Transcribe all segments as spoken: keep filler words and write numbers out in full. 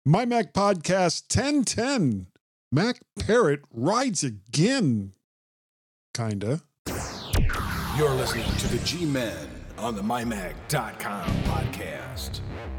My Mac Podcast ten ten. Mac Parrot rides again. Kinda. You're listening to the G-Men on the my mac dot com podcast.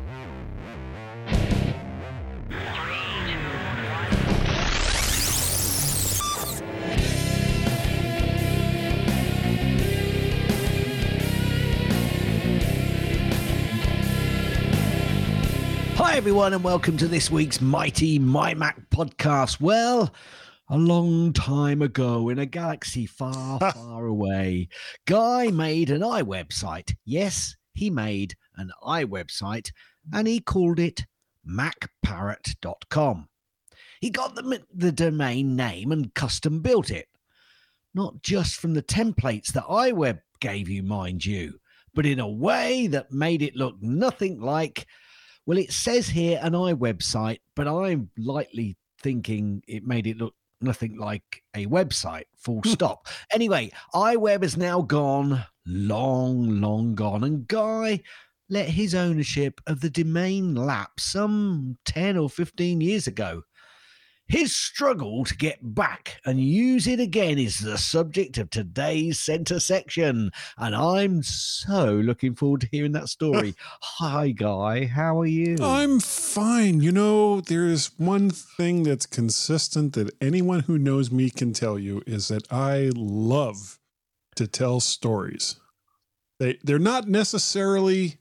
Hi everyone and welcome to this week's mighty My Mac podcast. Well, a long time ago in a galaxy far, far away, Guy made an iWebsite. Yes, he made an iWebsite and he called it mac parrot dot com. He got the, the domain name and custom built it. Not just from the templates that iWeb gave you, mind you, but in a way that made it look nothing like... Well, it says here an iWebsite, but I'm lightly thinking it made it look nothing like a website, full stop. Anyway, iWeb is now gone, long, long gone, and Guy let his ownership of the domain lapse some ten or fifteen years ago. His struggle to get back and use it again is the subject of today's Centre Section, and I'm so looking forward to hearing that story. Hi, Guy. How are you? I'm fine. You know, there's one thing that's consistent that anyone who knows me can tell you is that I love to tell stories. They, they're not necessarily...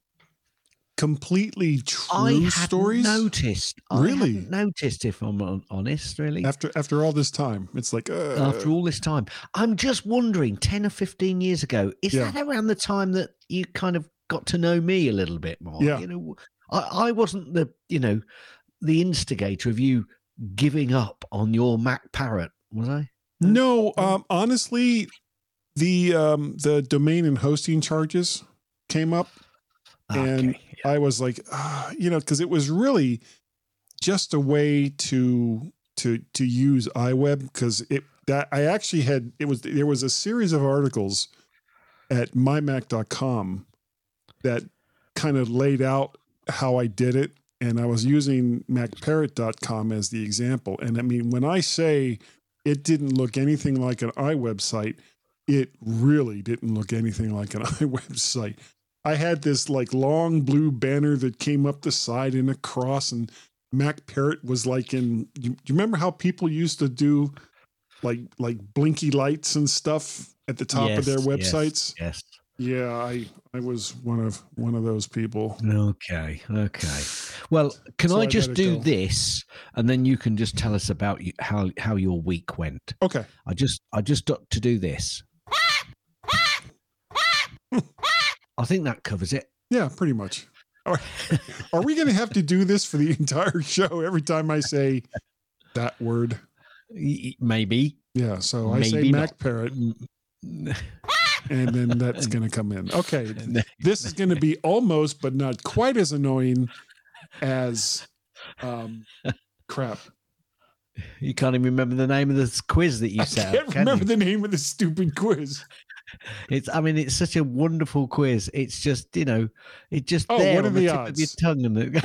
completely true I hadn't stories. Noticed, really? I hadn't noticed. If I'm honest, really. After after all this time, it's like uh, after all this time, I'm just wondering. Ten or fifteen years ago, is yeah. that around the time that you kind of got to know me a little bit more? Yeah. You know, I, I wasn't the you know the instigator of you giving up on your Mac Parrot, was I? No, um, honestly, the um, the domain and hosting charges came up. And okay, yeah. I was like, uh, you know, because it was really just a way to to to use iWeb because it that I actually had it was there was a series of articles at my mac dot com that kind of laid out how I did it, and I was using mac parrot dot com as the example. And I mean, when I say it didn't look anything like an iWebsite, it really didn't look anything like an iWebsite. I had this like long blue banner that came up the side and across, and Mac Parrot was like in, you, you remember how people used to do like, like blinky lights and stuff at the top yes, of their websites? Yes, yes. Yeah. I, I was one of, one of those people. Okay. Okay. Well, can So I I just do go. this and then you can just tell us about you, how, how your week went. Okay. I just, I just got to do this. I think that covers it. Yeah, pretty much. Are, are we going to have to do this for the entire show every time I say that word? Maybe. Yeah. So I Maybe say not. Mac Parrot. And then that's going to come in. Okay. This is going to be almost, but not quite as annoying as um, crap. You can't even remember the name of this quiz that you set I can't up, can remember you? the name of the stupid quiz. It's, I mean, it's such a wonderful quiz. It's just, you know, it just Oh, there what are on the tip odds? of your tongue. And the,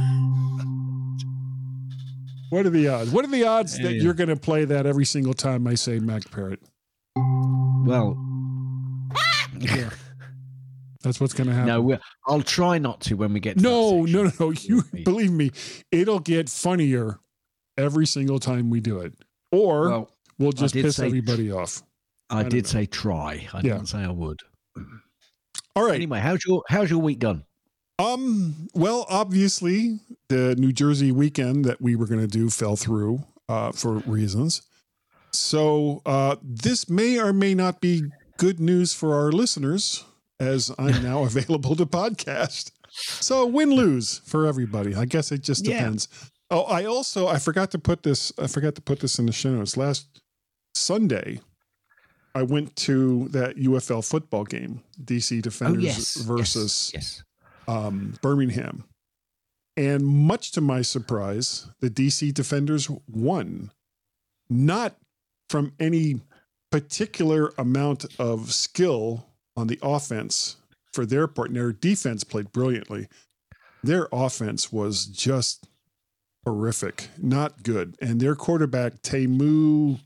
What are the odds? What are the odds that Yeah. you're going to play that every single time I say Mac Parrot? well, Yeah. That's what's going to happen. no, we'll, I'll try not to when we get to No, that no, section. no, no. You believe me, it'll get funnier every single time we do it. Or Well, we'll just did piss say- everybody off. I, I don't did know. say try. I Yeah. didn't say I would. All right. Anyway, how's your how's your week gone? Um, well, obviously the New Jersey weekend that we were going to do fell through, uh, for reasons. So, uh, this may or may not be good news for our listeners as I'm now available to podcast. So win lose for everybody. I guess it just Yeah. depends. Oh, I also, I forgot to put this, I forgot to put this in the show notes. Last Sunday, I went to that U F L football game, D C Defenders oh yes, versus yes, yes. Um, Birmingham. And much to my surprise, the D C Defenders won. Not from any particular amount of skill on the offense for their part. And their defense played brilliantly. Their offense was just horrific, not good. And their quarterback, Temu,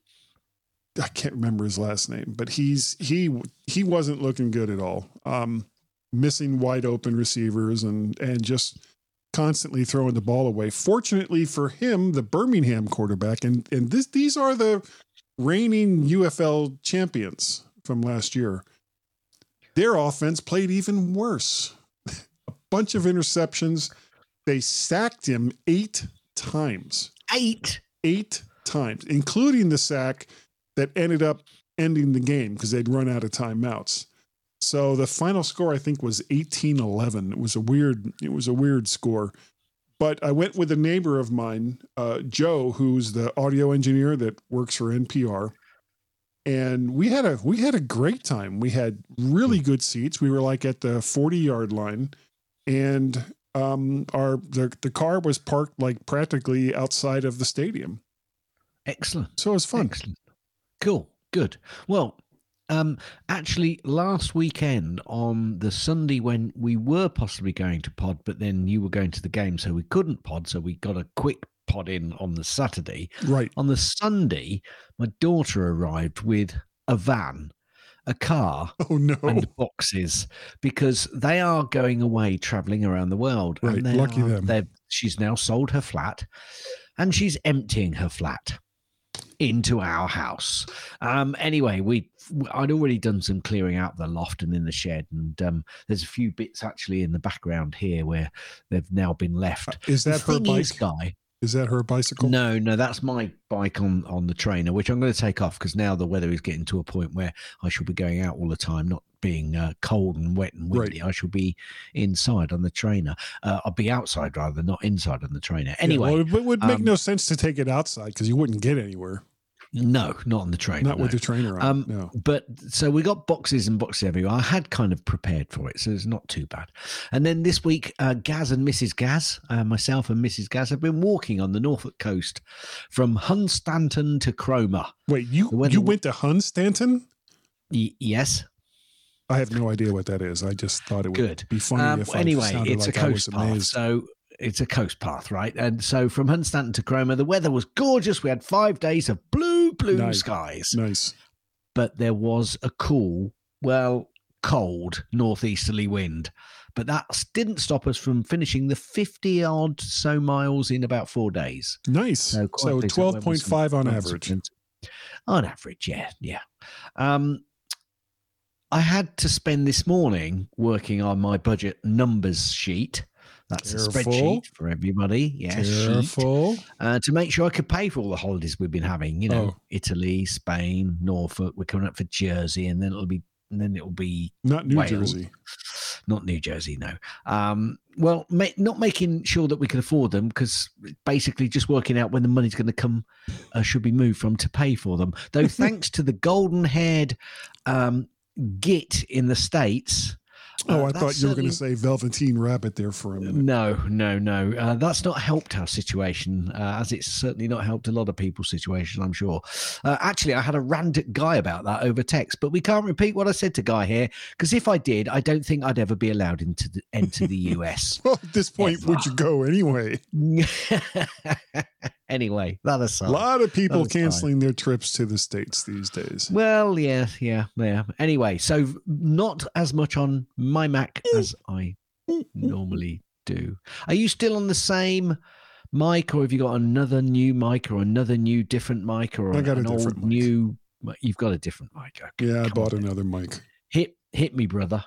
I can't remember his last name, but he's he he wasn't looking good at all. Um, missing wide open receivers and and just constantly throwing the ball away. Fortunately for him, the Birmingham quarterback, and and this these are the reigning U F L champions from last year. Their offense played even worse. A bunch of interceptions. They sacked him eight times. Eight? Eight times, including the sack that ended up ending the game because they'd run out of timeouts. So the final score, I think, was eighteen eleven. It was a weird, it was a weird score. But I went with a neighbor of mine, uh, Joe, who's the audio engineer that works for N P R. And we had a we had a great time. We had really good seats. We were like at the forty yard line, and um, our the the car was parked like practically outside of the stadium. Excellent. So it was fun. Excellent. Cool. Good. Well, um, actually, last weekend on the Sunday when we were possibly going to pod, but then you were going to the game, so we couldn't pod. So we got a quick pod in on the Saturday. Right. On the Sunday, my daughter arrived with a van, a car, Oh no. and boxes because they are going away traveling around the world. Right. And they Lucky are, them. they've- She's now sold her flat and she's emptying her flat into our house. Um, anyway, we I'd already done some clearing out the loft and in the shed, and um, there's a few bits actually in the background here where they've now been left. Is that The her thing bike? is, Guy, Is that her bicycle? no, no, that's my bike on, on the trainer, which I'm going to take off because now the weather is getting to a point where I shall be going out all the time, not being uh, cold and wet and windy. Right. I shall be inside on the trainer. Uh, I'll be outside rather, not inside on the trainer. Yeah, Anyway, well, it would make um, no sense to take it outside because you wouldn't get anywhere. no, not on the trainer. Not no. with the trainer on. Um, no. But so we got boxes and boxes everywhere. I had kind of prepared for it, so it's not too bad. And then this week, uh, Gaz and Missus Gaz, uh, myself and Missus Gaz, have been walking on the Norfolk coast from Hunstanton to Cromer. Wait, you the weather- you went to Hunstanton? Y- yes, I have no idea what that is. I just thought it would good. be funny Um, if I anyway, sounded it's like a I was coast path, amazed. so it's a coast path, right? And so from Hunstanton to Cromer, the weather was gorgeous. We had five days of blue, blue Nice. skies. Nice. But there was a cool, well, cold northeasterly wind. But that didn't stop us from finishing the fifty odd so miles in about four days. Nice. So, quite So decent twelve weather, point five some on nice average. winds. On average, yeah, yeah. Um, I had to spend this morning working on my budget numbers sheet. That's Careful. a spreadsheet for everybody. Yeah, sheet. Careful. Uh, to make sure I could pay for all the holidays we've been having. You know, Oh. Italy, Spain, Norfolk. We're coming up for Jersey, and then it'll be, and then it'll be Not New Wales. Jersey. not New Jersey. No. Um, well, ma- not making sure that we can afford them because basically just working out when the money's going to come uh, should be moved from to pay for them. Though thanks to the golden-haired um, git in the States. Oh, uh, I that's thought you were going to certainly- say Velveteen Rabbit there for a minute. No, no, no. Uh, that's not helped our situation, uh, as it's certainly not helped a lot of people's situation, I'm sure. Uh, actually, I had a rant at Guy about that over text, but we can't repeat what I said to Guy here, because if I did, I don't think I'd ever be allowed into the, enter the U S. Well, at this point, would you go anyway? Anyway, that aside. A lot of people That's fine. canceling their trips to the States these days. Well, yeah, yeah, yeah. Anyway, so not as much on my Mac as I normally do. Are you still on the same mic, or have you got another new mic, or another new different mic, or I got a an old different mic. new? You've got a different mic. Okay, Yeah, I come bought on. another mic. Hit, hit me, brother.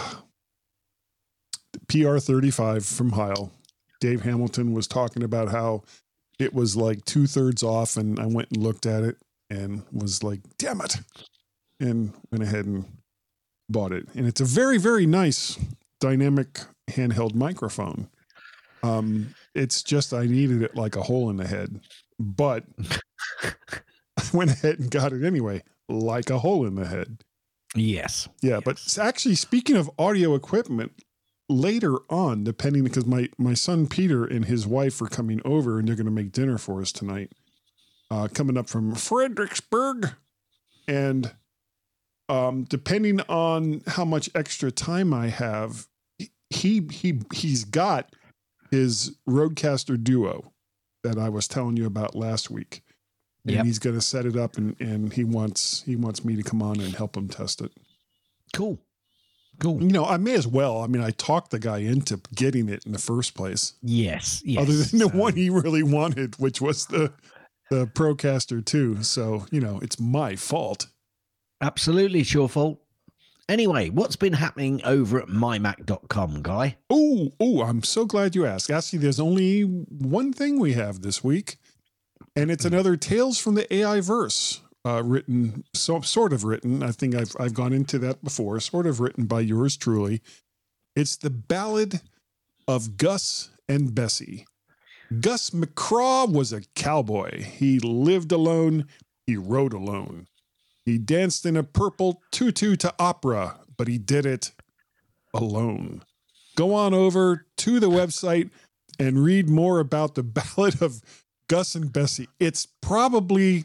P R thirty-five from Heil. Dave Hamilton was talking about how it was like two thirds off, and I went and looked at it and was like, damn it. And went ahead and bought it. And it's a very, very nice dynamic handheld microphone. Um, it's just I needed it like a hole in the head. But I went ahead and got it anyway, like a hole in the head. Yes. Yeah, but Yes. actually, speaking of audio equipment, later on, depending, because my, my son Peter and his wife are coming over and they're going to make dinner for us tonight, uh, coming up from Fredericksburg. And um, depending on how much extra time I have, he he he's got his Rodecaster Duo that I was telling you about last week. And Yep. he's going to set it up, and, and he wants he wants me to come on and help him test it. Cool. Cool. You know, I may as well. I mean, I talked the guy into getting it in the first place. Yes. Yes. Other than the So- one he really wanted, which was the the Procaster two. So, you know, it's my fault. Absolutely, it's your fault. Anyway, what's been happening over at my mac dot com, Guy? Oh, oh, I'm so glad you asked. Actually, there's only one thing we have this week, and it's another Tales from the A I Verse, uh, written, so sort of written. I think I've I've gone into that before. Sort of written by yours truly. It's the Ballad of Gus and Bessie. Gus McCraw was a cowboy. He lived alone. He rode alone. He danced in a purple tutu to opera, but he did it alone. Go on over to the website and read more about the Ballad of Gus and Bessie. It's probably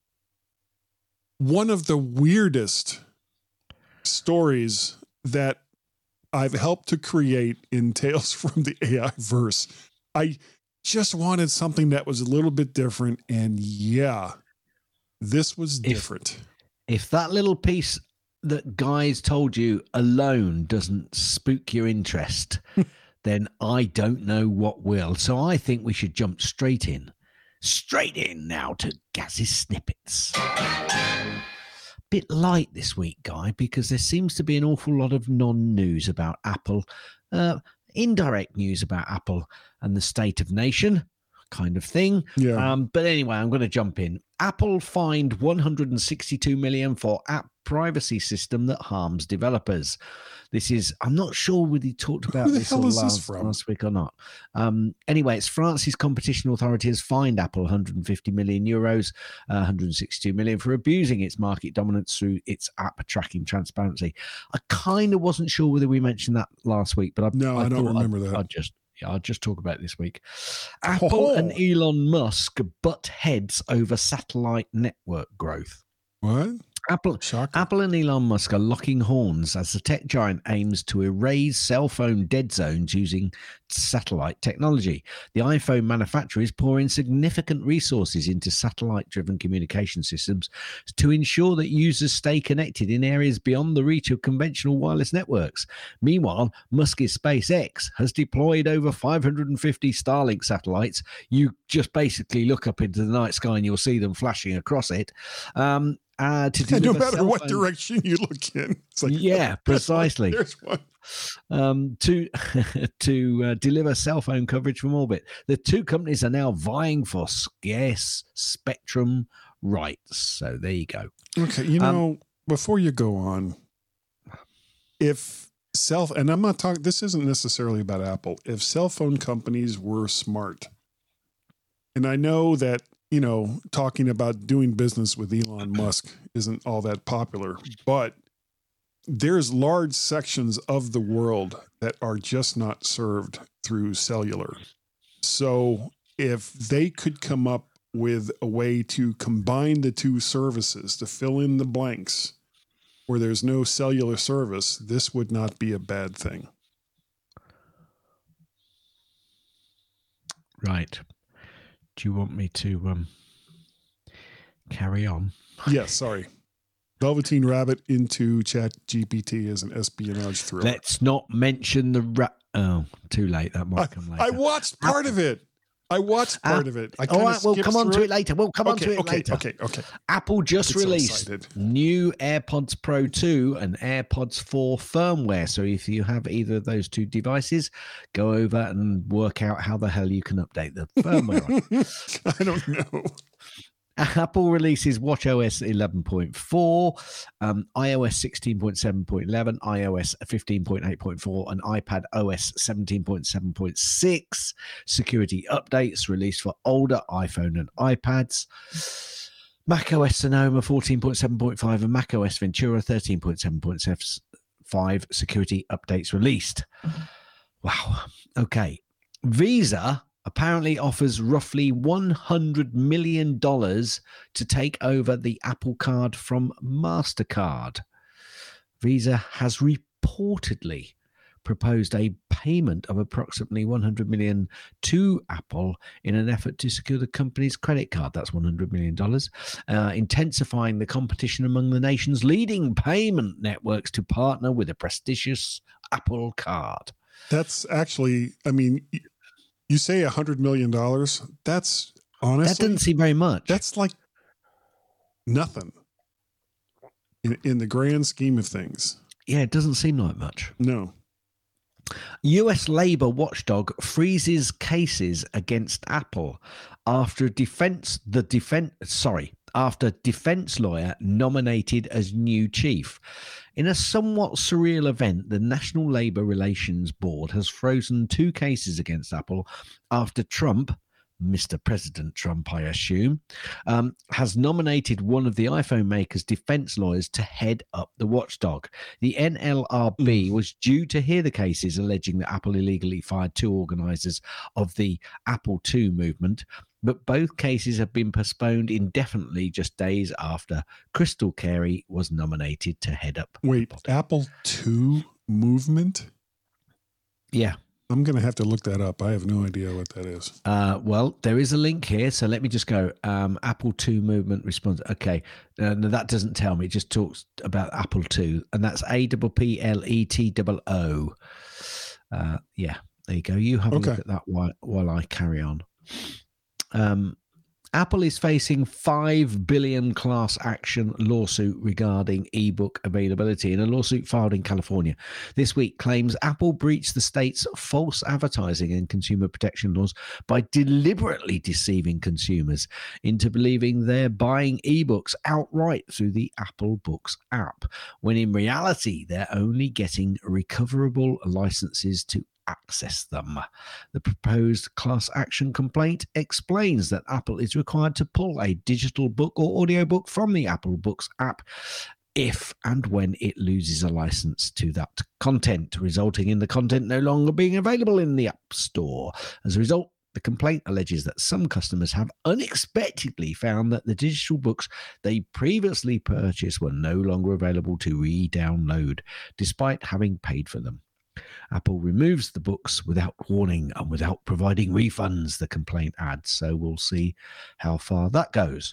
one of the weirdest stories that I've helped to create in Tales from the A I Verse. I just wanted something that was a little bit different, and yeah, this was different. If that little piece that Guy's told you alone doesn't spook your interest, then I don't know what will. So I think we should jump straight in. Straight in now to Gaz's Snippets. Bit light this week, Guy, because there seems to be an awful lot of non-news about Apple, uh, indirect news about Apple and the state of nation kind of thing. Yeah. Um, but anyway, I'm going to jump in. Apple fined one hundred sixty-two million dollars for app privacy system that harms developers. This is, I'm not sure whether he talked about Who the this, hell or is this last, from? last week or not. Um, anyway, it's France's competition authority has fined Apple one hundred fifty million euros, uh, one hundred sixty-two million for abusing its market dominance through its app tracking transparency. I kind of wasn't sure whether we mentioned that last week, but I, No, I don't thought remember I'd, that. I'd just Yeah, I'll just talk about it this week. Apple and Elon Musk butt heads over satellite network growth. What? Apple, Shocking. Apple and Elon Musk are locking horns as the tech giant aims to erase cell phone dead zones using satellite technology. The iPhone manufacturer is pouring significant resources into satellite-driven communication systems to ensure that users stay connected in areas beyond the reach of conventional wireless networks. Meanwhile, Musk's SpaceX has deployed over five hundred fifty Starlink satellites. You just basically look up into the night sky and you'll see them flashing across it. Um, Uh, to no deliver matter cell what phone- direction you look in. It's like, Yeah, precisely. There's one. um, to to uh, deliver cell phone coverage from orbit. The two companies are now vying for scarce spectrum rights. So there you go. Okay, you Um, know, before you go on, if self, and I'm not talking, this isn't necessarily about Apple, if cell phone companies were smart, and I know that, you know, talking about doing business with Elon Musk isn't all that popular, but there's large sections of the world that are just not served through cellular. So if they could come up with a way to combine the two services to fill in the blanks where there's no cellular service, this would not be a bad thing. Right. Do you want me to um, carry on? Yes, sorry. Velveteen Rabbit into Chat G P T as an espionage thriller. Let's not mention the ra- oh, too late. That might I, come later. I watched part of it. I watched part Ah, of it. I All kinda right, we'll skipped come on through to it later. We'll come on okay, to it okay, later. Okay, okay, Apple just Get so released excited. new AirPods Pro two and AirPods four firmware. So if you have either of those two devices, go over and work out how the hell you can update the firmware. on. I don't know. Apple releases watchOS eleven point four, um, iOS sixteen point seven point eleven, iOS fifteen point eight point four, and iPad O S seventeen point seven point six. Security updates released for older iPhone and iPads. macOS Sonoma fourteen point seven point five and macOS Ventura thirteen point seven point five security updates released. Wow. Okay. Visa apparently offers roughly one hundred million dollars to take over the Apple Card from MasterCard. Visa has reportedly proposed a payment of approximately one hundred million dollars to Apple in an effort to secure the company's credit card. That's one hundred million dollars, uh, intensifying the competition among the nation's leading payment networks to partner with a prestigious Apple Card. That's actually, I mean, you say one hundred million dollars. That's honestly... That doesn't seem very much. That's like nothing in, in the grand scheme of things. Yeah, it doesn't seem like much. No. U S labor watchdog freezes cases against Apple after defense the defense sorry after defense lawyer nominated as new chief. In a somewhat surreal event, the National Labor Relations Board has frozen two cases against Apple after Trump, Mister President Trump, I assume, um, has nominated one of the iPhone maker's defense lawyers to head up the watchdog. The N L R B mm. was due to hear the cases alleging that Apple illegally fired two organizers of the Apple two movement, but both cases have been postponed indefinitely just days after Crystal Carey was nominated to head up. Wait, Apple two movement? Yeah. I'm going to have to look that up. I have no idea what that is. Uh, well, there is a link here. So let me just go. Um, Apple two movement response. Okay. Uh, no, that doesn't tell me. It just talks about Apple two. And that's A P P L E T O O. Uh, yeah, there you go. You have a okay. look at that while, while I carry on. Um, Apple is facing five billion dollars class action lawsuit regarding ebook availability in a lawsuit filed in California. This week claims Apple breached the state's false advertising and consumer protection laws by deliberately deceiving consumers into believing they're buying ebooks outright through the Apple Books app, when in reality they're only getting recoverable licenses to access them. The proposed class action complaint explains that Apple is required to pull a digital book or audiobook from the Apple Books app if and when it loses a license to that content, resulting in the content no longer being available in the App Store. As a result, the complaint alleges that some customers have unexpectedly found that the digital books they previously purchased were no longer available to re-download, despite having paid for them. Apple removes the books without warning and without providing refunds, the complaint adds. So we'll see how far that goes.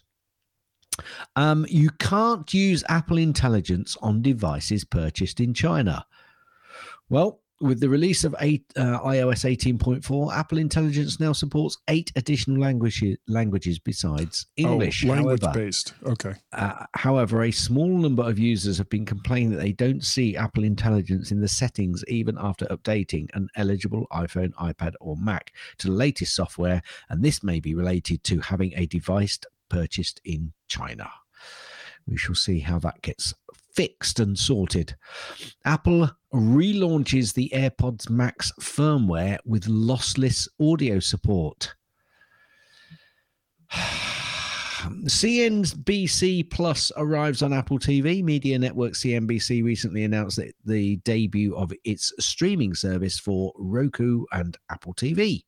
Um, you can't use Apple Intelligence on devices purchased in China. Well, with the release of eight, uh, iOS eighteen point four, Apple Intelligence now supports eight additional languages, languages besides English. Oh, language-based. Okay. Uh, however, a small number of users have been complaining that they don't see Apple Intelligence in the settings even after updating an eligible iPhone, iPad, or Mac to the latest software, and this may be related to having a device purchased in China. We shall see how that gets fixed and sorted. Apple relaunches the AirPods Max firmware with lossless audio support. C N B C Plus arrives on Apple T V. Media network C N B C recently announced that the debut of its streaming service for Roku and Apple T V.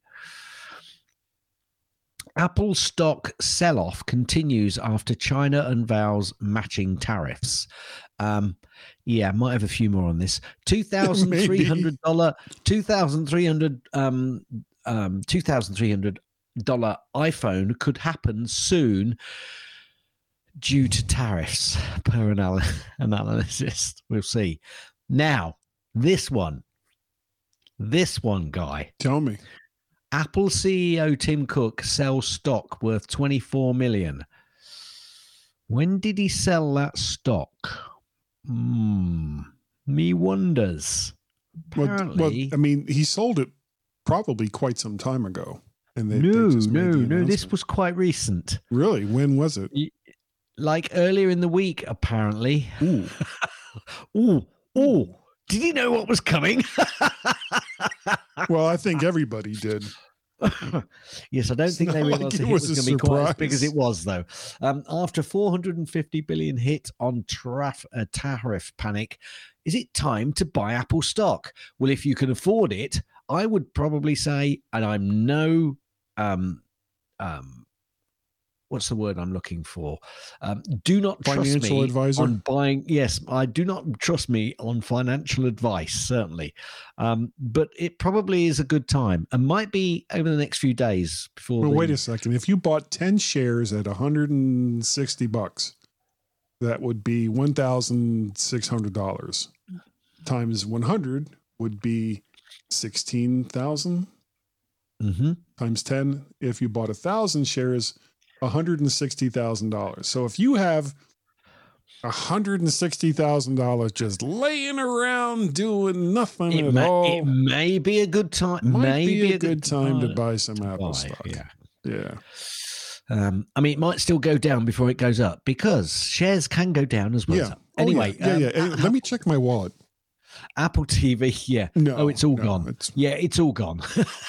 Apple stock sell-off continues after China unveils matching tariffs. Um, yeah, might have a few more on this. two thousand three hundred dollars, two thousand three hundred dollars, um, um, two thousand three hundred dollars iPhone could happen soon due to tariffs, per anal- analysis. We'll see. Now, this one, this one, guy. Tell me. Apple C E O Tim Cook sells stock worth twenty-four million dollars. When did he sell that stock? Hmm. Me wonders. Apparently, well, well, I mean, he sold it probably quite some time ago. And they, no, they just no, no. This was quite recent. Really? When was it? Like earlier in the week, apparently. Ooh. ooh, ooh. Did he know what was coming? Well, I think everybody did. Yes, I don't it's think they realized like the it hit was, was was going to be quite as big as surprise. it was, though. Um, after four hundred fifty billion hit on traf- uh, tariff panic, is it time to buy Apple stock? Well, if you can afford it, I would probably say, and I'm no um, um, what's the word I'm looking for? Um, do not trust Financial me advisor? on buying. Yes, I do not trust me on financial advice, certainly. Um, but it probably is a good time and might be over the next few days before. Well, the, wait a second. If you bought ten shares at one hundred sixty bucks, that would be one thousand six hundred dollars. Times one hundred would be sixteen thousand. Mm-hmm. Times ten. If you bought a thousand shares, one hundred sixty thousand dollars. So if you have one hundred sixty thousand dollars just laying around doing nothing It at may, all, it may be a good time. might may be a good time to buy some Apple buy, stock. Yeah. Yeah. Um, I mean, it might still go down before it goes up because shares can go down as well. Yeah. As up. Oh, Anyway, yeah, yeah. um, yeah. Hey, let me check my wallet. Apple T V, yeah. No. Oh, it's all no, gone. It's, Yeah, it's all gone.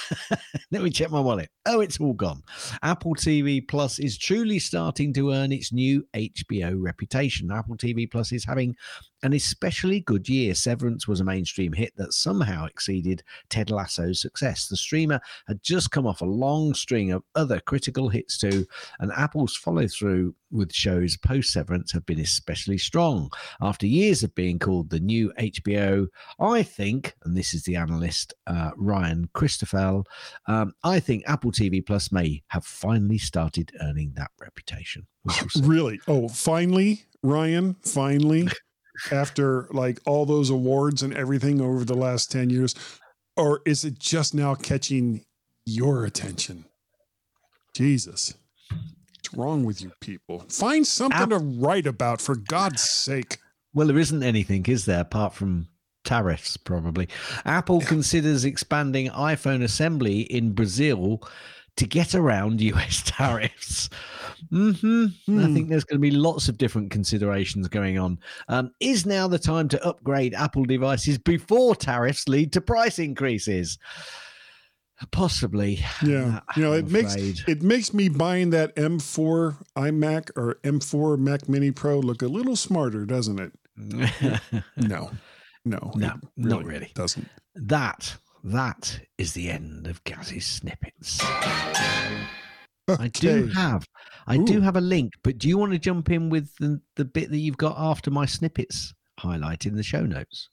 Let me check my wallet. Oh, it's all gone. Apple T V Plus is truly starting to earn its new H B O reputation. Apple T V Plus is having an especially good year. Severance was a mainstream hit that somehow exceeded Ted Lasso's success. The streamer had just come off a long string of other critical hits too, and Apple's follow-through with shows post-Severance have been especially strong. After years of being called the new H B O, I think, and this is the analyst uh, Ryan Christoffel, um, I think Apple T V Plus may have finally started earning that reputation. really? Oh, finally, Ryan, finally, after like all those awards and everything over the last ten years, or is it just now catching your attention? Jesus. What's wrong with you people? Find something App- to write about, for God's sake. Well, there isn't anything, is there, apart from tariffs, probably. Apple considers expanding iPhone assembly in Brazil to get around U S tariffs. Mm-hmm. Mm. I think there's going to be lots of different considerations going on. Um, is now the time to upgrade Apple devices before tariffs lead to price increases? Possibly. Yeah. You know, it makes it makes me buying that M four iMac or M four Mac Mini Pro look a little smarter, doesn't it? no. No. No, really not really. Doesn't. That that is the end of Gaz's snippets. Okay. I do have I Ooh. do have a link, but do you want to jump in with the, the bit that you've got after my snippets highlighted in the show notes?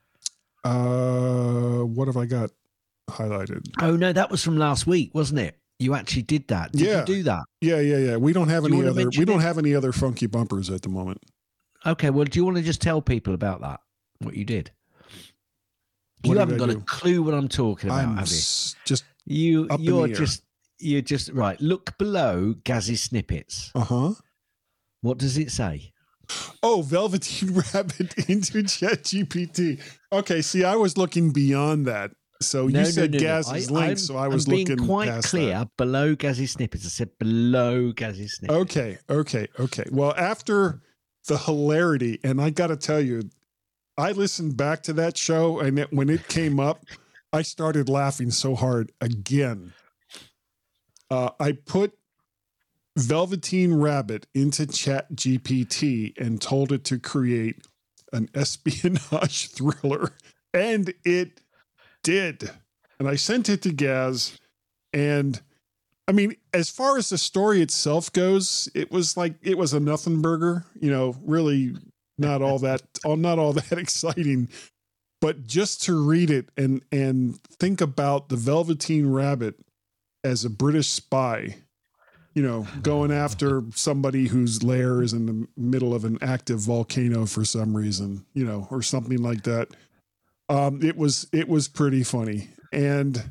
Uh what have I got highlighted? Oh no, that was from last week, wasn't it? You actually did that. Did yeah. you do that? Yeah, yeah, yeah. We don't have do any other we don't it? have any other funky bumpers at the moment. Okay, well, do you want to just tell people about that? What you did? You what haven't did got do? a clue what I'm talking about, I'm have you? s- just you up you're in the air. just you're just right. Look below Gaz's snippets. Uh-huh. What does it say? Oh, Velveteen Rabbit into ChatGPT. Okay, see, I was looking beyond that. So no, you no, said no, no. Gaz's I, link, I'm, so I was I'm being looking quite past clear that. below Gaz's snippets. I said below Gaz's snippets. Okay, okay, okay. Well, after the hilarity, and I got to tell you, I listened back to that show, and it, when it came up, I started laughing so hard again. Uh, I put Velveteen Rabbit into ChatGPT and told it to create an espionage thriller, and it did. And I sent it to Gaz, and I mean, as far as the story itself goes, it was like it was a nothing burger, you know, really not all that not all that exciting. But just to read it and and think about the Velveteen Rabbit as a British spy, you know, going after somebody whose lair is in the middle of an active volcano for some reason, you know, or something like that. Um, it was it was pretty funny. And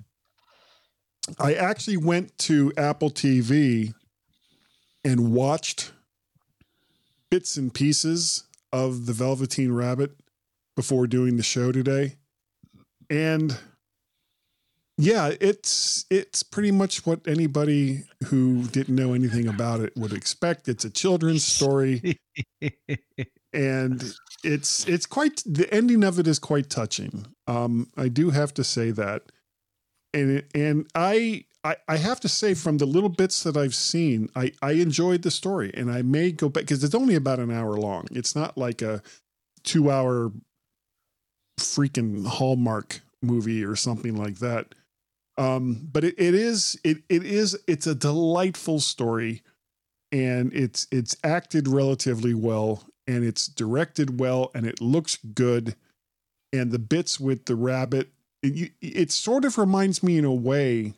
I actually went to Apple T V and watched bits and pieces of the Velveteen Rabbit before doing the show today. And yeah, it's it's pretty much what anybody who didn't know anything about it would expect. It's a children's story. And it's it's quite the ending of it is quite touching. Um, I do have to say that. And it, and I, I I have to say, from the little bits that I've seen, I, I enjoyed the story, and I may go back because it's only about an hour long. It's not like a two hour freaking Hallmark movie or something like that. Um, but it, it is it it is it's a delightful story and it's it's acted relatively well, and it's directed well, and it looks good, and the bits with the rabbit, it, it sort of reminds me in a way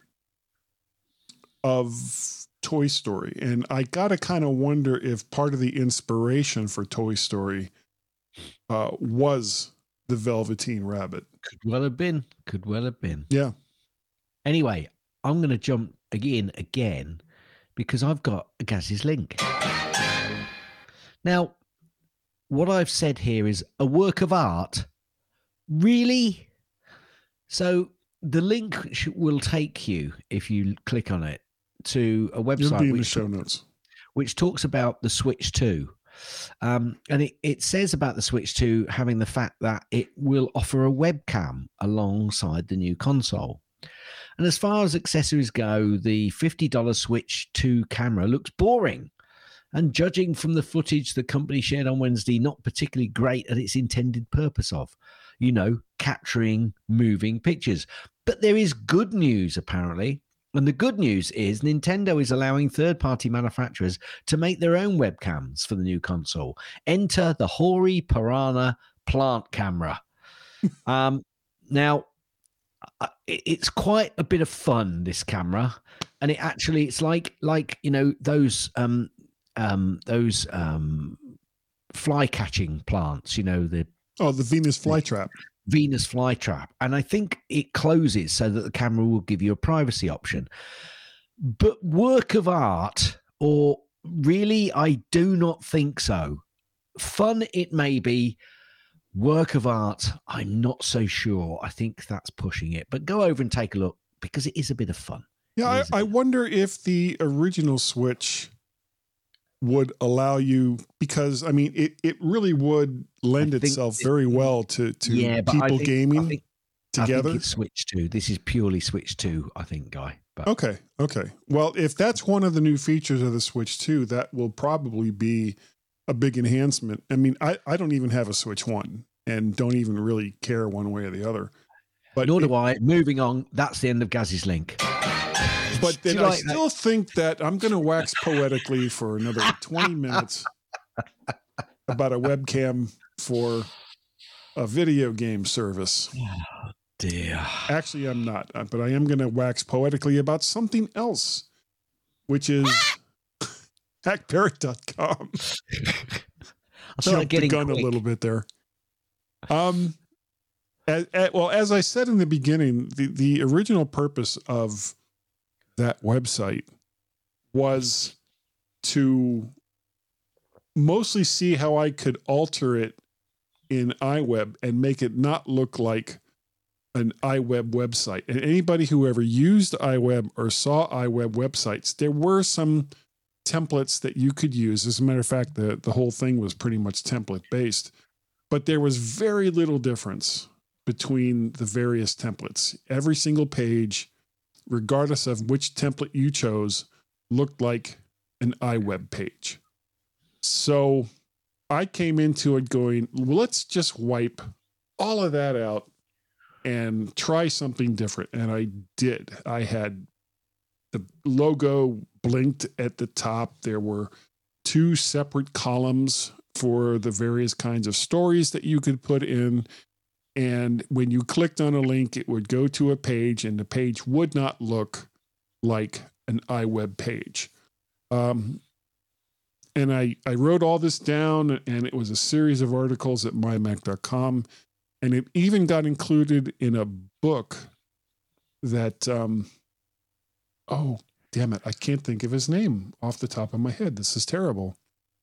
of Toy Story, and I gotta kind of wonder if part of the inspiration for Toy Story uh, was the Velveteen Rabbit. Could well have been. Could well have been. Yeah. Anyway, I'm going to jump again, again, because I've got a Gaz's link. Now, what I've said here is a work of art. Really? So the link sh- will take you, if you click on it, to a website You'll be in the which, show notes, which talks about the Switch two. Um, and it, it says about the Switch two having the fact that it will offer a webcam alongside the new console. And as far as accessories go, the fifty dollars Switch two camera looks boring. And judging from the footage the company shared on Wednesday, not particularly great at its intended purpose of, you know, capturing moving pictures. But there is good news, apparently. And the good news is Nintendo is allowing third-party manufacturers to make their own webcams for the new console. Enter the Hori Piranha plant camera. um, now, it's quite a bit of fun, this camera, and it actually it's like like you know those um um those um fly catching plants, you know, the oh the Venus flytrap Venus flytrap, and I think it closes so that the camera will give you a privacy option. But work of art, or really, I do not think so. Fun it may be. Work of art, I'm not so sure. I think that's pushing it. But go over and take a look, because it is a bit of fun. Yeah, I, I wonder if the original Switch would allow you, because, I mean, it, it really would lend itself it, very well to, to yeah, people think, gaming I think, together. I think it's Switch two. This is purely Switch two, I think, Guy. But. Okay, okay. Well, if that's one of the new features of the Switch two, that will probably be a big enhancement. I mean, I, I don't even have a Switch one and don't even really care one way or the other. But Nor it, do I. Moving on, that's the end of Gaz's link. But then I like still that? think that I'm going to wax poetically for another twenty minutes about a webcam for a video game service. Oh, dear. Actually, I'm not, but I am going to wax poetically about something else, which is hack parrot dot com. I feel like getting the gun quick. a little bit there. Um, as, as, well, as I said in the beginning, the, the original purpose of that website was to mostly see how I could alter it in iWeb and make it not look like an iWeb website. And anybody who ever used iWeb or saw iWeb websites, there were some templates that you could use. As a matter of fact, the, the whole thing was pretty much template based, but there was very little difference between the various templates. Every single page, regardless of which template you chose, looked like an iWeb page. So I came into it going, well, let's just wipe all of that out and try something different. And I did. I had the logo blinked at the top. There were two separate columns for the various kinds of stories that you could put in. And when you clicked on a link, it would go to a page, and the page would not look like an iWeb page. Um, and I, I wrote all this down, and it was a series of articles at my mac dot com. And it even got included in a book that, um, oh, damn it, I can't think of his name off the top of my head. This is terrible.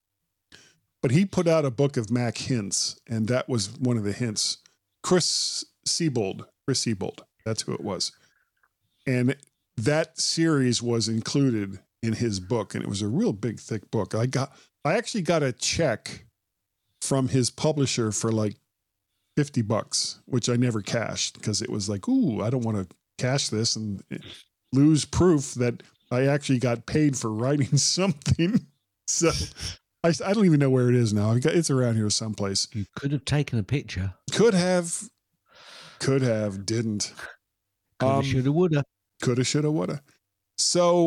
But he put out a book of Mac hints, and that was one of the hints. Chris Siebold, Chris Siebold, that's who it was. And that series was included in his book, and it was a real big, thick book. I got, I actually got a check from his publisher for like fifty bucks, which I never cashed because it was like, ooh, I don't want to cash this and lose proof that I actually got paid for writing something. So I, I don't even know where it is now. It's around here someplace. You could have taken a picture. Could have, could have, didn't. Coulda, Um, shoulda, woulda. Coulda, shoulda, woulda. So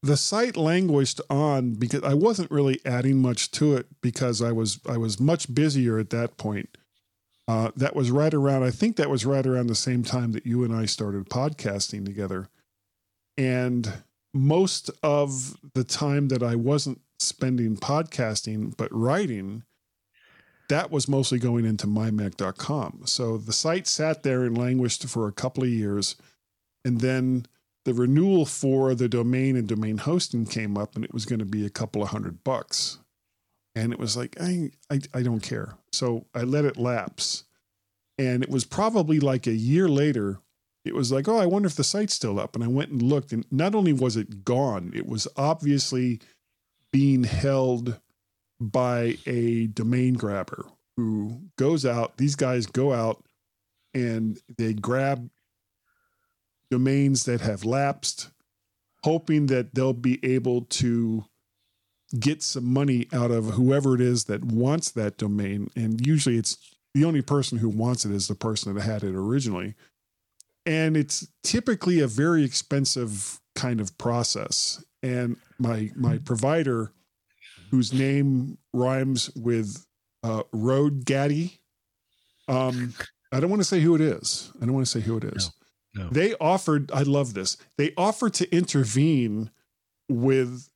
the site languished on because I wasn't really adding much to it because I was I was much busier at that point. Uh, that was right around, I think that was right around the same time that you and I started podcasting together. And most of the time that I wasn't spending podcasting, but writing, that was mostly going into my mac dot com. So the site sat there and languished for a couple of years. And then the renewal for the domain and domain hosting came up, and it was going to be a couple of hundred bucks. And it was like, I, I, I don't care. So I let it lapse. And it was probably like a year later, it was like, oh, I wonder if the site's still up. And I went and looked, and not only was it gone, it was obviously being held by a domain grabber who goes out. These guys go out and they grab domains that have lapsed, hoping that they'll be able to get some money out of whoever it is that wants that domain. And usually it's the only person who wants it is the person that had it originally. And it's typically a very expensive kind of process. And my, my provider, whose name rhymes with uh, Road Gaddy, um, I don't want to say who it is. I don't want to say who it is. No, no. They offered, I love this. They offered to intervene with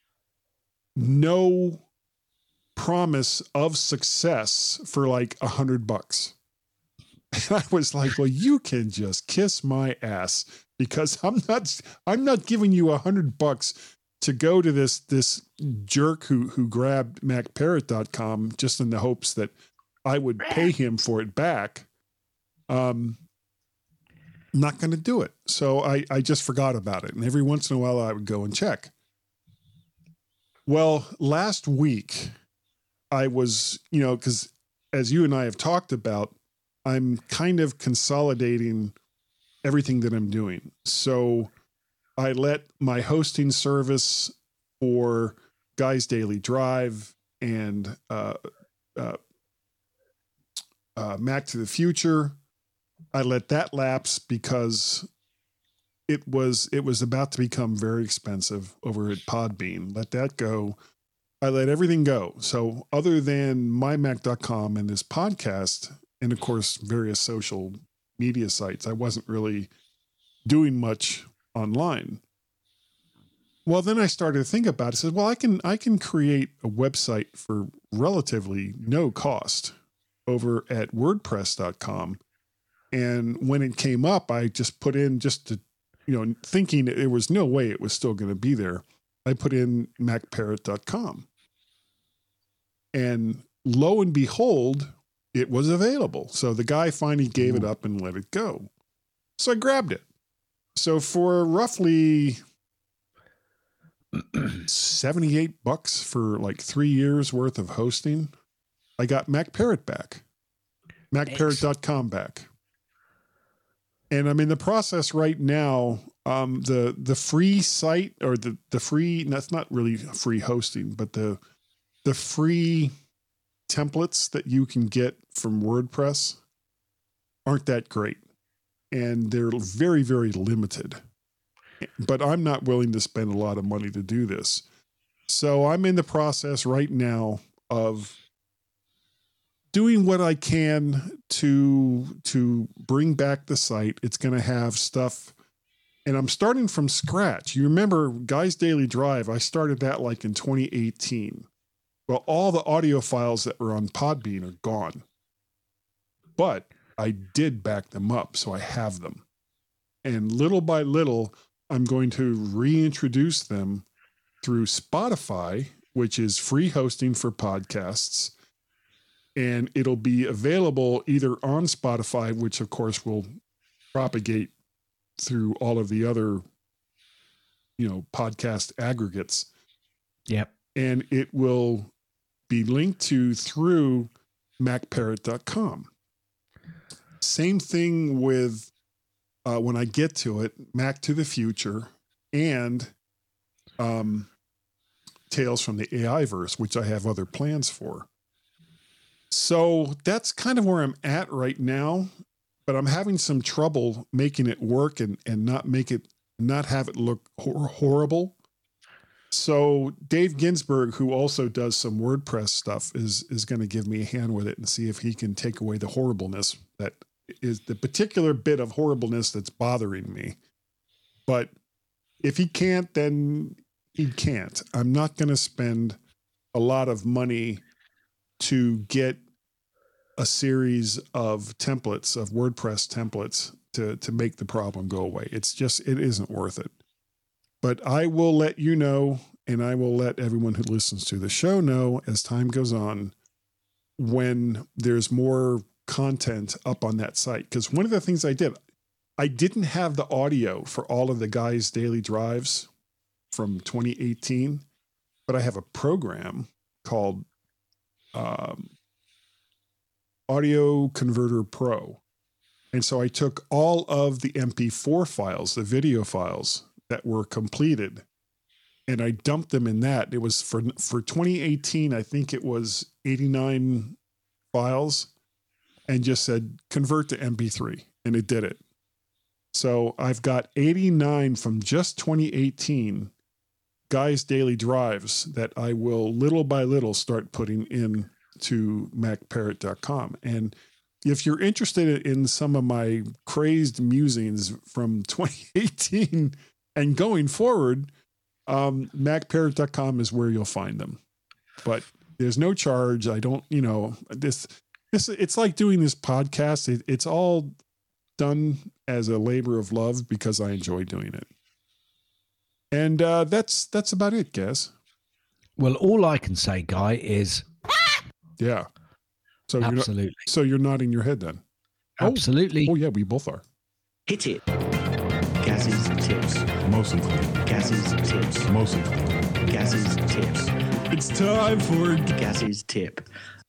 no promise of success for like a hundred bucks. And I was like, well, you can just kiss my ass, because I'm not, I'm not giving you a hundred bucks to go to this, this jerk who, who grabbed mac parrot dot com just in the hopes that I would pay him for it back. Um, not going to do it. So I, I just forgot about it. And every once in a while I would go and check. Well, last week I was, you know, because as you and I have talked about, I'm kind of consolidating everything that I'm doing. So I let my hosting service for Guys Daily Drive and uh, uh, uh, Mac to the Future, I let that lapse because it was it was about to become very expensive over at Podbean. Let that go. I let everything go. So other than my mac dot com and this podcast, and of course various social media sites, I wasn't really doing much online. Well, then I started to think about it. I said, well, I can I can create a website for relatively no cost over at wordpress dot com. And when it came up, I just put in just to, you know, thinking there was no way it was still going to be there. I put in mac parrot dot com. And lo and behold, it was available. So the guy finally gave it up and let it go. So I grabbed it. So for roughly seventy-eight bucks for like three years worth of hosting, I got MacParrot back, mac parrot dot com back. And I'm in the process right now. Um, the, the free site or the, the free, that's not really free hosting, but the, the free templates that you can get from WordPress aren't that great. And they're very, very limited. But I'm not willing to spend a lot of money to do this. So I'm in the process right now of doing what I can to, to bring back the site. It's going to have stuff, and I'm starting from scratch. You remember Guys Daily Drive, I started that like in twenty eighteen. Well, all the audio files that were on Podbean are gone. But I did back them up, so I have them. And little by little, I'm going to reintroduce them through Spotify, which is free hosting for podcasts. And it'll be available either on Spotify, which of course will propagate through all of the other, you know, podcast aggregates. Yep. And it will be linked to through mac parrot dot com. Same thing with uh, when I get to it, Mac to the Future and um, Tales from the A I Verse, which I have other plans for. So that's kind of where I'm at right now, but I'm having some trouble making it work and, and not make it, not have it look hor- horrible. So Dave Ginsburg, who also does some WordPress stuff, is is going to give me a hand with it and see if he can take away the horribleness that is the particular bit of horribleness that's bothering me. But if he can't, then he can't. I'm not going to spend a lot of money to get a series of templates, of WordPress templates to, to make the problem go away. It's just, it isn't worth it. But I will let you know, and I will let everyone who listens to the show know as time goes on when there's more content up on that site. Because one of the things I did, I didn't have the audio for all of the guys' daily drives from twenty eighteen, but I have a program called um, Audio Converter Pro. And so I took all of the M P four files, the video files that were completed, and I dumped them in that. It was for, for twenty eighteen, I think it was eighty-nine files, and just said, convert to M P three. And it did it. So I've got eighty-nine from just twenty eighteen guys' daily drives that I will little by little start putting in to mac parrot dot com. And if you're interested in some of my crazed musings from twenty eighteen and going forward, um, mac parrot dot com is where you'll find them. But there's no charge. I don't, you know, this, this, it's like doing this podcast. It, it's all done as a labor of love because I enjoy doing it. And uh, that's that's about it, Gaz. Well, all I can say, Guy, is yeah. So absolutely. You're not, so you're nodding your head then. Absolutely. Oh, oh yeah, we both are. Hit it. Gaz's tips. Mostly. Gaz's tips. Mostly. Gaz's tips. It's time for Gaz's tip.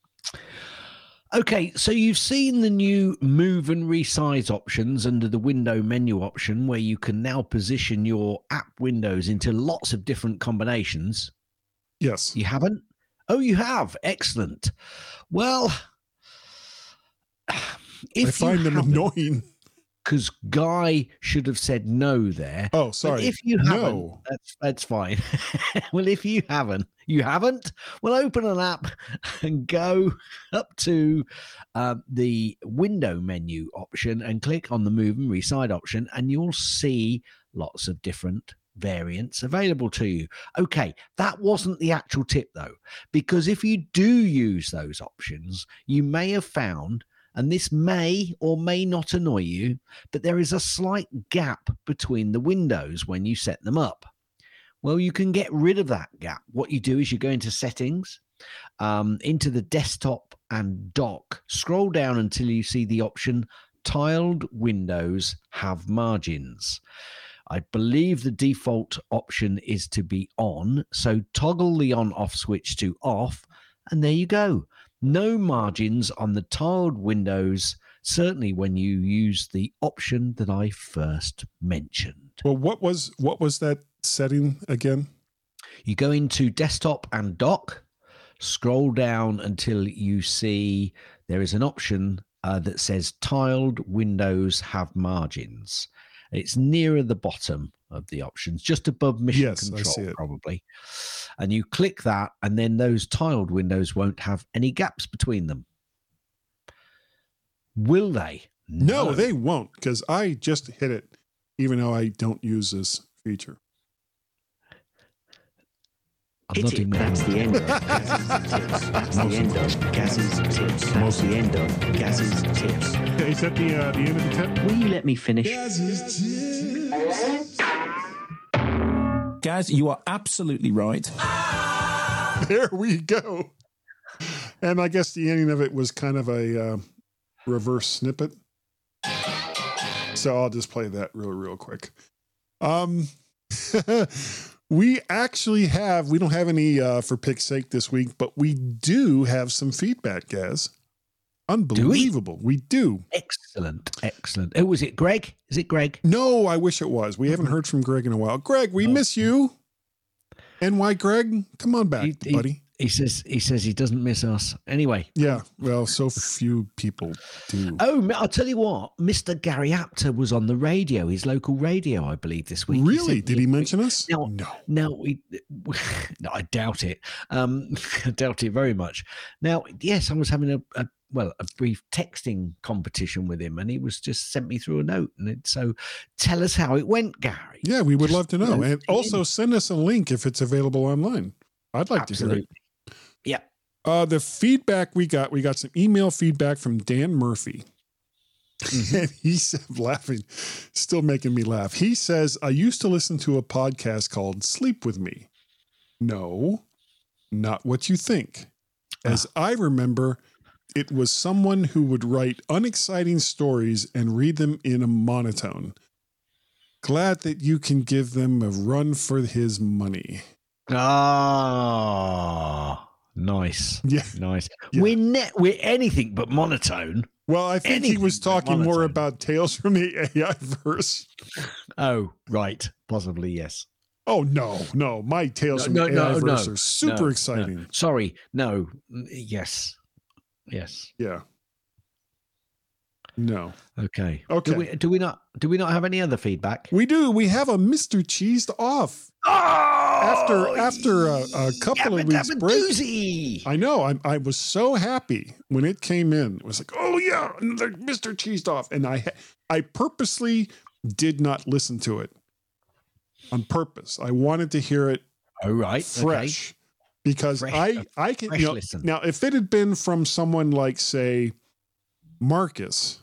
Okay, so you've seen the new move and resize options under the window menu option where you can now position your app windows into lots of different combinations. Yes. You haven't? Oh, you have. Excellent. Well, if I find them annoying. Because Guy should have said no there. Oh, sorry. But if you haven't, no. that's, that's fine. Well, if you haven't, you haven't, well, open an app and go up to uh, the window menu option and click on the move and reside option, and you'll see lots of different variants available to you. Okay, that wasn't the actual tip, though, because if you do use those options, you may have found, and this may or may not annoy you, but there is a slight gap between the windows when you set them up. Well, you can get rid of that gap. What you do is you go into settings, um, into the desktop and dock, scroll down until you see the option tiled windows have margins. I believe the default option is to be on, so toggle the on off switch to off, and there you go. No margins on the tiled windows, certainly when you use the option that I first mentioned. Well, what was what was that setting again? You go into desktop and dock, scroll down until you see there is an option uh, that says tiled windows have margins. It's nearer the bottom of the options, just above mission yes, control, I see it. probably. And you click that, and then those tiled windows won't have any gaps between them. Will they? No, no they won't, because I just hit it, even though I don't use this feature. I'm Hit it. That's the end of Gaz's tips. That's the end of Gaz's tips. That's the end of Gaz's tips. Is that the, uh, the end of the tip? Will you let me finish? Gaz, you are absolutely right. There we go. And I guess the ending of it was kind of a uh, reverse snippet. So I'll just play that real, real quick. Um, we actually have, we don't have any uh, for pick's sake this week, but we do have some feedback, Gaz. Unbelievable. Do we? we do. Excellent. Excellent. Oh, was it Greg? Is it Greg? No, I wish it was. We haven't heard from Greg in a while. Greg, we oh. miss you. And why, Greg? Come on back, he, buddy. He says he says he doesn't miss us. Anyway. Yeah. Well, so few people do. Oh, I'll tell you what. Mister Gary Apter was on the radio, his local radio, I believe, this week. Really? He Did he mention us? No. No. No, we, no, I doubt it. Um, I doubt it very much. Now, yes, I was having a, a well, a brief texting competition with him, and he was just sent me through a note. And it, so, tell us how it went, Gary. Yeah, we would Just, love to know. you know, And also send us a link if it's available online. I'd like Absolutely. to hear it. Yeah. Uh, the feedback we got, we got some email feedback from Dan Murphy. Mm-hmm. And he said, laughing, still making me laugh. He says, I used to listen to a podcast called Sleep With Me. No, not what you think. As I remember, it was someone who would write unexciting stories and read them in a monotone. Glad that you can give them a run for his money. Ah, nice. Yeah. Nice. Yeah. We're, ne- we're anything but monotone. Well, I think Anything he was but talking more monotone. about Tales from the A I verse. Oh, right. Possibly, yes. Oh, no, no. My Tales No, from no, the A I no, verse no, are super no, no. exciting. Sorry. No. N- Yes. Yes. Yeah. No. Okay. Okay. Do we, do we not do we not have any other feedback? We do. We have a Mister Cheesed Off. Oh, After after a, a couple of weeks break. doozy. I know. I, I was so happy when it came in. It was like, oh, yeah, another Mister Cheesed Off. And I, I purposely did not listen to it on purpose. I wanted to hear it Oh, right. fresh because Fresh- I, a I can, fresh you know, listen. now if it had been from someone like, say, Marcus,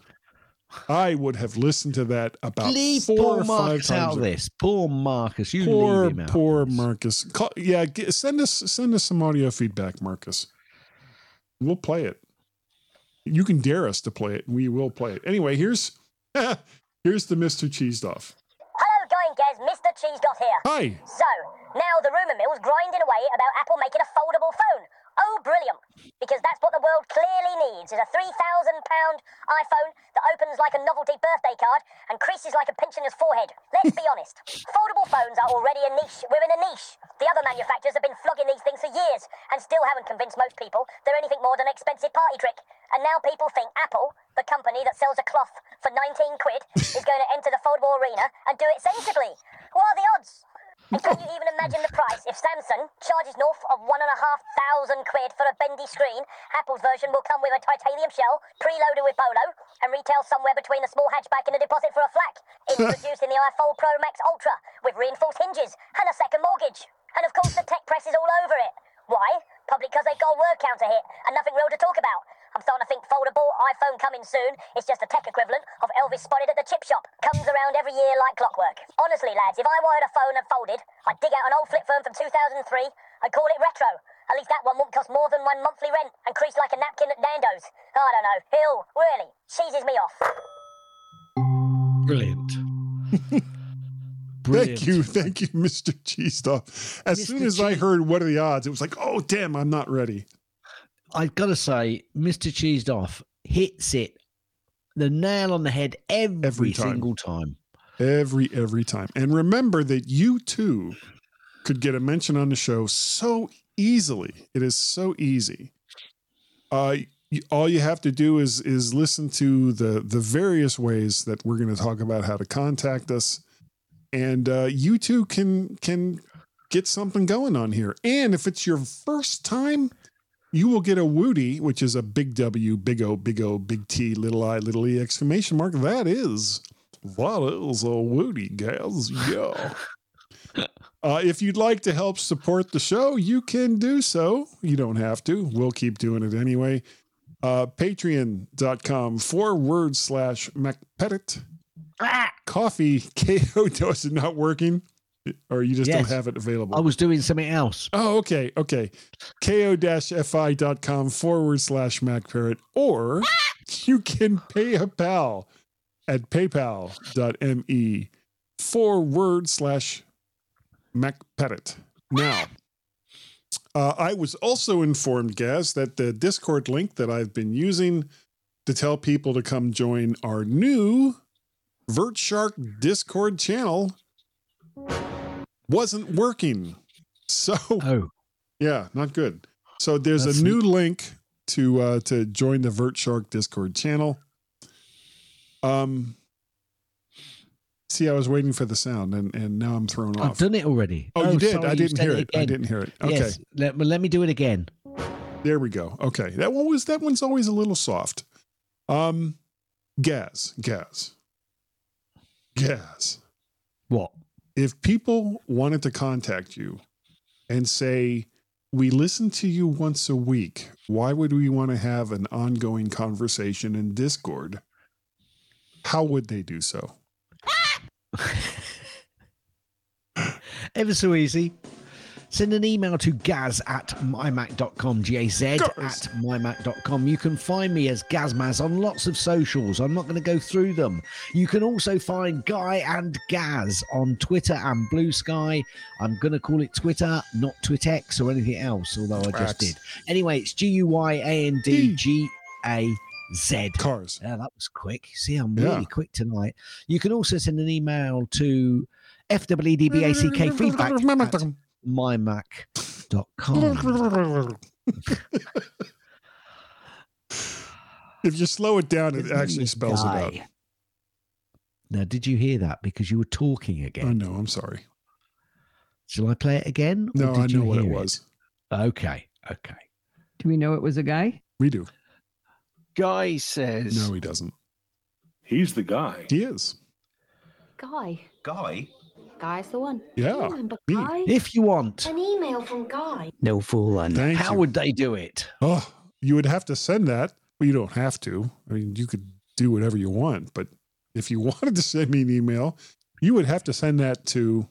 I would have listened to that about Okay. Leave four poor or five Marcus times. out of this. Poor Marcus. You Poor, leave him out. poor of this. Marcus. Call, yeah, get, send us send us some audio feedback, Marcus. We'll play it. You can dare us to play it. We will play it. Anyway, here's here's the Mister Cheesed Off. Hello, Guy and Gaz, Mister Cheesed Off here. Hi. So, now the rumour mill's grinding away about Apple making a foldable phone. Oh, brilliant. Because that's what the world clearly needs, is a three thousand pound iPhone that opens like a novelty birthday card and creases like a pensioner's forehead. Let's be honest. Foldable phones are already a niche. We're in a niche. The other manufacturers have been flogging these things for years and still haven't convinced most people they're anything more than an expensive party trick. And now people think Apple, the company that sells a cloth for nineteen quid, is going to enter the foldable arena and do it sensibly. What are the odds? And can you even imagine the price if Samsung charges north of one and a half thousand quid for a bendy screen? Apple's version will come with a titanium shell, preloaded with Bolo, and retail somewhere between a small hatchback and a deposit for a flak. Introduced in the iPhone Pro Max Ultra with reinforced hinges and a second mortgage. And of course the tech press is all over it. Why? Probably because they got a word counter hit and nothing real to talk about. I'm starting to think foldable iPhone coming soon is just the tech equivalent of Elvis spotted at the chip shop. Comes around every year like clockwork. Honestly, lads, if I wanted a phone and folded, I'd dig out an old flip phone from two thousand three and call it retro. At least that one wouldn't cost more than one monthly rent and crease like a napkin at Nando's. I don't know. Hill, really, cheeses me off. Brilliant. Thank you. Thank you, Mister Cheesed Off. As Mister soon as I Cheese- heard what are the odds, it was like, oh, damn, I'm not ready. I've got to say, Mister Cheesed Off hits it the nail on the head every, Every time. single time. Every, every time. And remember that you too could get a mention on the show so easily. It is so easy. Uh, you- all you have to do is is listen to the the various ways that we're going to talk about how to contact us, and uh, you too can can get something going on here. And if it's your first time, you will get a Woody, which is a big W, big O, big O, big T, little I, little E, exclamation mark. That is, that is a Woody, guys. Yeah. Uh, if you'd like to help support the show, you can do so. You don't have to. We'll keep doing it anyway. Uh, Patreon.com forward slash MacPettit. Coffee, K O, is it not working? Or you just Yes. don't have it available? I was doing something else. Oh, okay. Okay. ko-fi.com forward slash MacParrot. Or you can pay a pal at paypal.me forward slash MacPettit. Now, uh, I was also informed, Gaz, that the Discord link that I've been using to tell people to come join our new VertShark Discord channel wasn't working. So, Oh, yeah, not good. So there's That's a new link to uh, to join the VertShark Discord channel. Um, see, I was waiting for the sound, and, and now I'm thrown I've off. done it already. Oh, you did? sorry, I you didn't said hear it. I again. didn't hear it. Okay, Yes. Let, well, let me do it again. there we go. Okay, that one was that one's always a little soft. Um, Gaz, Gaz, Gaz. What? If people wanted to contact you and say, we listen to you once a week, why would we want to have an ongoing conversation in Discord? How would they do so? Ever so easy. Send an email to gaz at my mac dot com, G A Z Gaz. at my mac dot com. You can find me as Gazmaz on lots of socials. I'm not going to go through them. You can also find Guy and Gaz on Twitter and Blue Sky. I'm going to call it Twitter, not Twitex or anything else, although I just Twats. did. Anyway, it's G U Y A N D G A Z. Cars. Yeah, that was quick. See, I'm Yeah. really quick tonight. You can also send an email to F W D B A C K feedback at my mac dot com. If you slow it down, it actually spells it out. Guy. Now, did you hear that? Because you were talking Oh, again. no, I'm sorry. Shall I play it again? or No, I did you know what it hear was. Okay, okay. Do we know it was a guy? We do. Guy says. No, he doesn't. He's the guy. He is. Guy. Guy? Guy's the one. Yeah, I remember me. Guy. If you want, An email from Guy. No fooling. Thank how you. would they do it? Oh, you would have to send that. Well, you don't have to. I mean, you could do whatever you want. But if you wanted to send me an email, you would have to send that to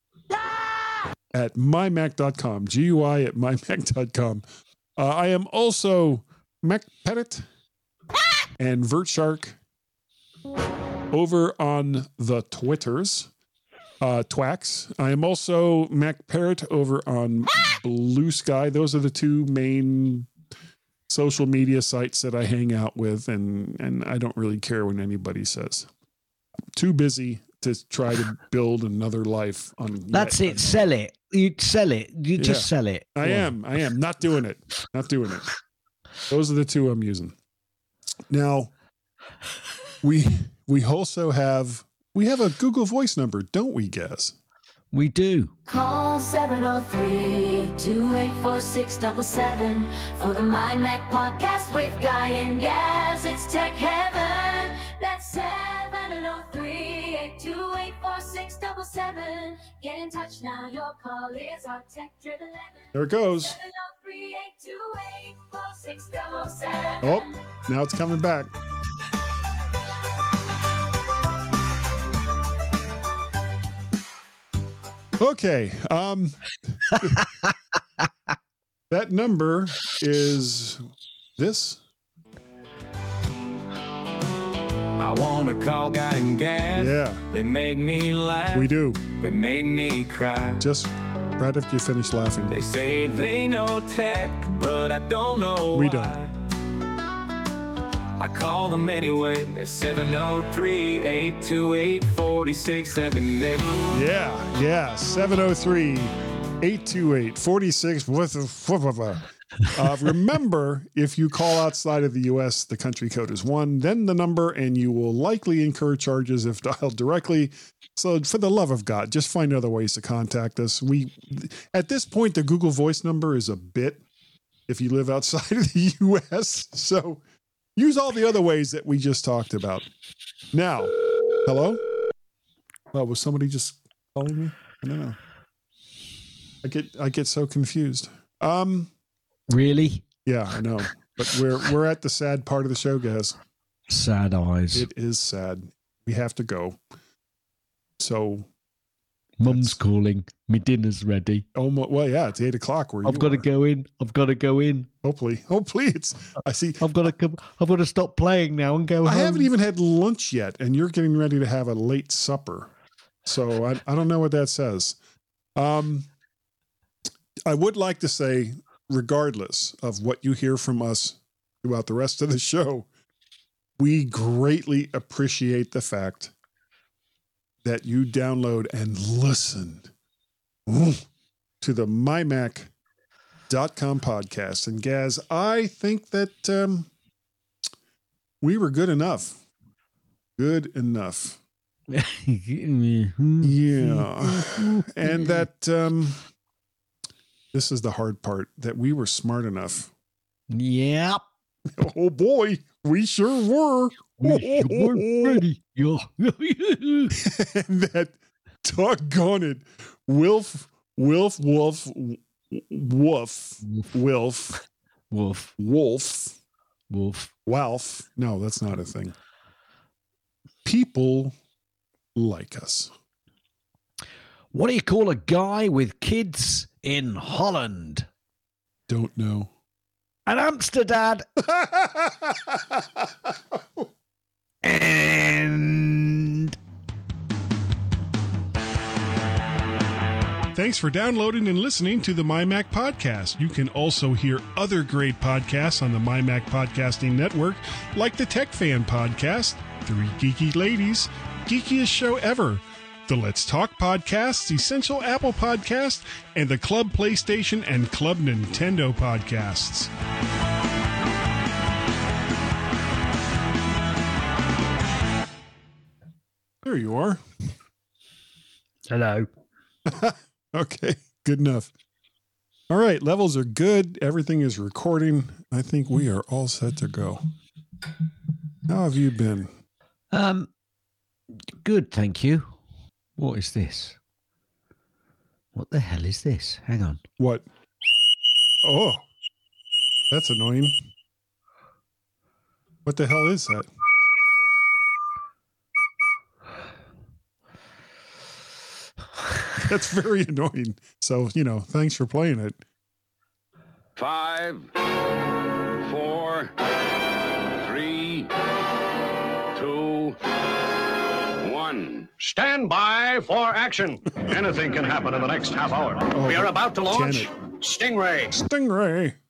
at my mac dot com, G U I at my mac dot com. Uh, I am also Mac Pettit and VertShark over on the Twitters. Uh, Twax. I am also Mac Parrot over on Blue Sky. Those are the two main social media sites that I hang out with, and and I don't really care what anybody says. Too busy to try to build another life on. That's yet it. Sell it. You sell it. You just Yeah. sell it. I Go on. am. I am not doing it. Not doing it. Those are the two I'm using. Now, we we also have we have a Google Voice number, don't we, Gaz? We do. Call seven oh three, two eight four, six seven seven for the My Mac podcast with Guy and Gaz. It's tech heaven. That's seven oh three, eight two eight four, six seven seven. Get in touch now. Your call is our tech driven lemon. There it goes. seven oh three, eight two eight four, six seven seven. Oh, now it's coming back. Okay. Um, that number is this. I want to call Guy and Gaz. Yeah, They make me laugh. we do. They make me cry. Just right after you finish laughing. They say they know tech, but I don't know We why. don't. I call them anyway. They're seven oh three, eight two eight, four six seven eight. Yeah, yeah. seven oh three, eight two eight, four six. Uh, remember, if you call outside of the U S, the country code is one, then the number, and you will likely incur charges if dialed directly. So for the love of God, just find other ways to contact us. We, at this point, the Google Voice number is a bit if you live outside of the U S. So use all the other ways that we just talked about. Now, hello? Oh, was somebody just calling me? I don't know. I get I get so confused. Um, Really? yeah, I know. But we're we're at the sad part of the show, guys. Sad eyes. It is sad. We have to go. So, Mum's calling. My dinner's ready. almost, well, yeah, it's eight o'clock. Where I've you got to are. go in. I've got to go in. Hopefully, hopefully it's. I see. I've got to come. I've got to stop playing now and go I home. haven't even had lunch yet, and you're getting ready to have a late supper. So I, I don't know what that says. Um, I would like to say, regardless of what you hear from us throughout the rest of the show, we greatly appreciate the fact that you download and listen to the My Mac dot com podcast. And Gaz, I think that um, we were good enough. Good enough. Yeah. And that um, this is the hard part, that we were smart enough. Yep. Oh boy, we sure were. We sure were ready. Yeah. And that doggone it, Wilf, Wilf, Wolf, Woof, Wilf, Wolf, Wolf, Wolf, Walf. No, that's not a thing. People like us. What do you call a guy with kids in Holland? Don't know. An Amsterdad. And thanks for downloading and listening to the MyMac Podcast. You can also hear other great podcasts on the MyMac Podcasting Network, like the Tech Fan Podcast, Three Geeky Ladies, Geekiest Show Ever, the Let's Talk Podcast, Essential Apple Podcast, and the Club PlayStation and Club Nintendo Podcasts. There you are. Hello. Okay, good enough. All right, levels are good. Everything is recording. I think we are all set to go. How have you been? Um, good, thank you. What is this? What the hell is this? Hang on. What? Oh, that's annoying. What the hell is that? That's very annoying. So, you know, thanks for playing it. Five, four, three, two, one. Stand by for action. Anything can happen in the next half hour. Oh, we are about to launch Janet. Stingray. Stingray.